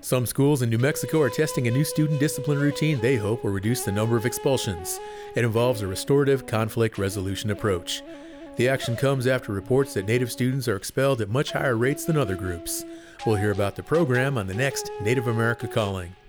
Some schools in New Mexico are testing a new student discipline routine they hope will reduce the number of expulsions. It involves a restorative conflict resolution approach. The action comes after reports that Native students are expelled at much higher rates than other groups. We'll hear about the program on the next Native America Calling.